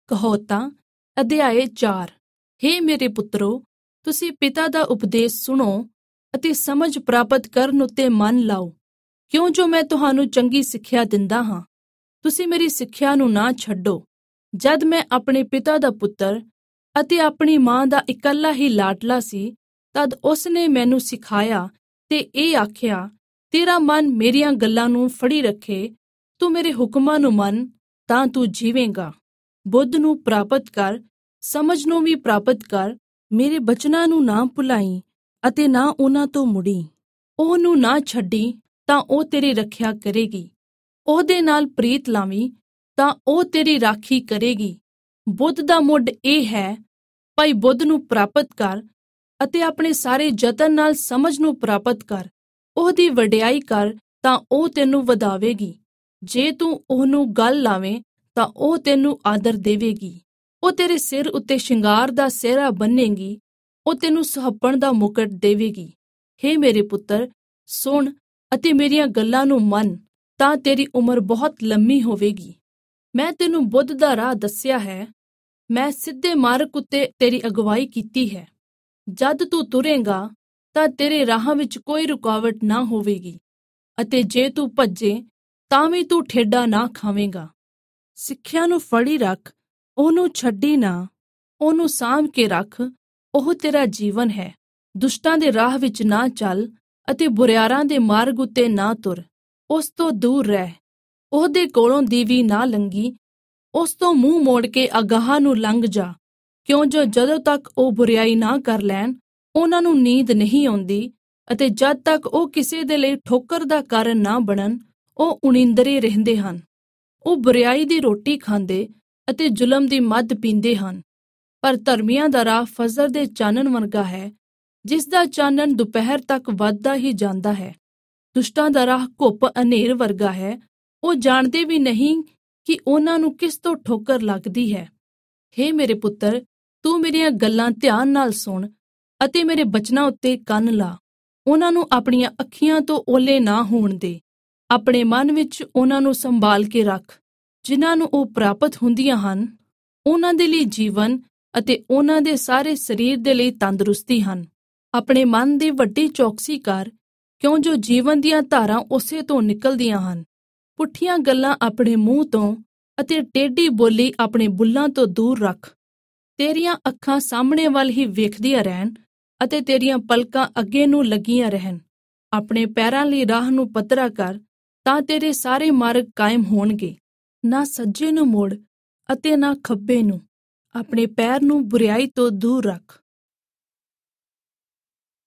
ਕਹੋਤਾ ਅਧਿਆਇ 4। ਹੇ ਮੇਰੇ ਪੁੱਤਰੋ, ਤੁਸੀਂ ਪਿਤਾ ਦਾ ਉਪਦੇਸ਼ ਸੁਣੋ ਅਤੇ ਸਮਝ ਪ੍ਰਾਪਤ ਕਰਨ ਉੱਤੇ ਮਨ ਲਾਓ, ਕਿਉਂ ਜੋ ਮੈਂ ਤੁਹਾਨੂੰ ਚੰਗੀ ਸਿੱਖਿਆ ਦਿੰਦਾ ਹਾਂ। ਤੁਸੀਂ ਮੇਰੀ ਸਿੱਖਿਆ ਨੂੰ ਨਾ ਛੱਡੋ। ਜਦ ਮੈਂ ਆਪਣੇ ਪਿਤਾ ਦਾ ਪੁੱਤਰ ਅਤੇ ਆਪਣੀ ਮਾਂ ਦਾ ਇਕੱਲਾ ਹੀ ਲਾਡਲਾ ਸੀ, ਤਦ ਉਸ ਨੇ ਮੈਨੂੰ ਸਿਖਾਇਆ ਤੇ ਇਹ ਆਖਿਆ, ਤੇਰਾ ਮਨ ਮੇਰੀਆਂ ਗੱਲਾਂ ਨੂੰ ਫੜੀ ਰੱਖੇ, ਤੂੰ ਮੇਰੇ ਹੁਕਮਾਂ ਨੂੰ ਮੰਨ ਤਾਂ ਤੂੰ ਜੀਵੇਂਗਾ। ਬੁੱਧ ਨੂੰ ਪ੍ਰਾਪਤ ਕਰ, ਸਮਝ ਨੂੰ ਵੀ ਪ੍ਰਾਪਤ ਕਰ। ਮੇਰੇ ਬਚਨਾਂ ਨੂੰ ਨਾ ਭੁਲਾਈ ਅਤੇ ਨਾ ਉਹਨਾਂ ਤੋਂ ਮੁੜੀ। ਉਹਨੂੰ ਨਾ ਛੱਡੀ ਤਾਂ ਉਹ ਤੇਰੀ ਰੱਖਿਆ ਕਰੇਗੀ। ਉਹਦੇ ਨਾਲ ਪ੍ਰੀਤ ਲਾਵੀਂ ਤਾਂ ਉਹ ਤੇਰੀ ਰਾਖੀ ਕਰੇਗੀ। ਬੁੱਧ ਦਾ ਮੁੱਢ ਇਹ ਹੈ, ਭਾਈ ਬੁੱਧ ਨੂੰ ਪ੍ਰਾਪਤ ਕਰ ਅਤੇ ਆਪਣੇ ਸਾਰੇ ਯਤਨ ਨਾਲ ਸਮਝ ਨੂੰ ਪ੍ਰਾਪਤ ਕਰ। ਉਹਦੀ ਵਡਿਆਈ ਕਰ ਤਾਂ ਉਹ ਤੈਨੂੰ ਵਧਾਵੇਗੀ। ਜੇ ਤੂੰ ਉਹਨੂੰ ਗਲ ਲਾਵੇਂ ਤਾਂ ਉਹ ਤੈਨੂੰ ਆਦਰ ਦੇਵੇਗੀ। ਉਹ ਤੇਰੇ ਸਿਰ ਉੱਤੇ ਸ਼ਿੰਗਾਰ ਦਾ ਸਿਹਰਾ ਬੰਨੇਗੀ। ਉਹ ਤੈਨੂੰ ਸੁਹੱਪਣ ਦਾ ਮੁਕਟ ਦੇਵੇਗੀ। ਹੇ ਮੇਰੇ ਪੁੱਤਰ, ਸੁਣ ਅਤੇ ਮੇਰੀਆਂ ਗੱਲਾਂ ਨੂੰ ਮੰਨ, ਤਾਂ ਤੇਰੀ ਉਮਰ ਬਹੁਤ ਲੰਮੀ ਹੋਵੇਗੀ। ਮੈਂ ਤੈਨੂੰ ਬੁੱਧ ਦਾ ਰਾਹ ਦੱਸਿਆ ਹੈ। ਮੈਂ ਸਿੱਧੇ ਮਾਰਗ ਉੱਤੇ ਤੇਰੀ ਅਗਵਾਈ ਕੀਤੀ ਹੈ। ਜਦ ਤੂੰ ਤੁਰੇਂਗਾ ਤਾਂ ਤੇਰੇ ਰਾਹਾਂ ਵਿੱਚ ਕੋਈ ਰੁਕਾਵਟ ਨਾ ਹੋਵੇਗੀ, ਅਤੇ ਜੇ ਤੂੰ ਭੱਜੇ ਤਾਂ ਵੀ ਤੂੰ ਠੇਡਾ ਨਾ ਖਾਵੇਂਗਾ। ਸਿੱਖਿਆ ਨੂੰ ਫੜੀ ਰੱਖ, ਉਹਨੂੰ ਛੱਡੀ ਨਾ, ਉਹਨੂੰ ਸਾਂਭ ਕੇ ਰੱਖ। ਉਹ ਤੇਰਾ ਜੀਵਨ ਹੈ। ਦੁਸ਼ਟਾਂ ਦੇ ਰਾਹ ਵਿੱਚ ਨਾ ਚੱਲ ਅਤੇ ਬੁਰਿਆਰਾਂ ਦੇ ਮਾਰਗ ਉੱਤੇ ਨਾ ਤੁਰ। ਉਸ ਤੋਂ ਦੂਰ ਰਹਿ। ਉਹਦੇ ਕੋਲੋਂ ਦੀ ਵੀ ਨਾ ਲੰਘੀ। ਉਸ ਤੋਂ ਮੂੰਹ ਮੋੜ ਕੇ ਅਗਾਂਹ ਨੂੰ ਲੰਘ ਜਾ, ਕਿਉਂ ਜੋ ਜਦੋਂ ਤੱਕ ਉਹ ਬੁਰਿਆਈ ਨਾ ਕਰ ਲੈਣ, ਉਹਨਾਂ ਨੂੰ ਨੀਂਦ ਨਹੀਂ ਆਉਂਦੀ, ਅਤੇ ਜਦ ਤੱਕ ਉਹ ਕਿਸੇ ਦੇ ਲਈ ਠੋਕਰ ਦਾ ਕਾਰਨ ਨਾ ਬਣਨ, ਉਹ ਉਣੀਂਦਰੇ ਰਹਿੰਦੇ ਹਨ। ਉਹ ਬੁਰਿਆਈ ਦੀ ਰੋਟੀ ਖਾਂਦੇ ਅਤੇ ਜ਼ੁਲਮ ਦੀ ਮੱਧ ਪੀਂਦੇ ਹਨ। ਪਰ ਧਰਮੀਆਂ ਦਾ ਰਾਹ ਫਜਰ ਦੇ ਚਾਨਣ ਵਰਗਾ ਹੈ, ਜਿਸ ਦਾ ਚਾਨਣ ਦੁਪਹਿਰ ਤੱਕ ਵੱਧਦਾ ਹੀ ਜਾਂਦਾ ਹੈ। ਦੁਸ਼ਟਾਂ ਦਾ ਰਾਹ ਘੁੱਪ ਹਨੇਰ ਵਰਗਾ ਹੈ। ਉਹ ਜਾਣਦੇ ਵੀ ਨਹੀਂ ਕਿ ਉਹਨਾਂ ਨੂੰ ਕਿਸ ਤੋਂ ਠੋਕਰ ਲੱਗਦੀ ਹੈ। ਹੇ ਮੇਰੇ ਪੁੱਤਰ, ਤੂੰ ਮੇਰੀਆਂ ਗੱਲਾਂ ਧਿਆਨ ਨਾਲ ਸੁਣ ਅਤੇ ਮੇਰੇ ਬਚਨਾਂ ਉੱਤੇ ਕੰਨ ਲਾ। ਉਹਨਾਂ ਨੂੰ ਆਪਣੀਆਂ ਅੱਖੀਆਂ ਤੋਂ ਓਹਲੇ ਨਾ ਹੋਣ ਦੇ। ਆਪਣੇ ਮਨ ਵਿੱਚ ਉਹਨਾਂ ਨੂੰ ਸੰਭਾਲ ਕੇ ਰੱਖ। ਜਿਨ੍ਹਾਂ ਨੂੰ ਉਹ ਪ੍ਰਾਪਤ ਹੁੰਦੀਆਂ ਹਨ, ਉਹਨਾਂ ਦੇ ਲਈ ਜੀਵਨ ਅਤੇ ਉਹਨਾਂ ਦੇ ਸਾਰੇ ਸਰੀਰ ਦੇ ਲਈ ਤੰਦਰੁਸਤੀ ਹਨ। ਆਪਣੇ ਮਨ ਦੀ ਵੱਡੀ ਚੌਕਸੀ ਕਰ, ਕਿਉਂ ਜੋ ਜੀਵਨ ਦੀਆਂ ਧਾਰਾਂ ਉਸੇ ਤੋਂ ਨਿਕਲਦੀਆਂ ਹਨ। ਪੁੱਠੀਆਂ ਗੱਲਾਂ ਆਪਣੇ ਮੂੰਹ ਤੋਂ ਅਤੇ ਟੇਢੀ ਬੋਲੀ ਆਪਣੇ ਬੁੱਲ੍ਹਾਂ ਤੋਂ ਦੂਰ ਰੱਖ। ਤੇਰੀਆਂ ਅੱਖਾਂ ਸਾਹਮਣੇ ਵੱਲ ਹੀ ਵੇਖਦੀਆਂ ਰਹਿਣ ਅਤੇ ਤੇਰੀਆਂ ਪਲਕਾਂ ਅੱਗੇ ਨੂੰ ਲੱਗੀਆਂ ਰਹਿਣ। ਆਪਣੇ ਪੈਰਾਂ ਲਈ ਰਾਹ ਨੂੰ ਪੱਧਰਾ ਕਰ, ਤਾਂ ਤੇਰੇ ਸਾਰੇ ਮਾਰਗ ਕਾਇਮ ਹੋਣਗੇ। ਨਾ ਸੱਜੇ ਨੂੰ ਮੋੜ ਅਤੇ ਨਾ ਖੱਬੇ ਨੂੰ। ਆਪਣੇ ਪੈਰ ਨੂੰ ਬੁਰਿਆਈ ਤੋਂ ਦੂਰ ਰੱਖ।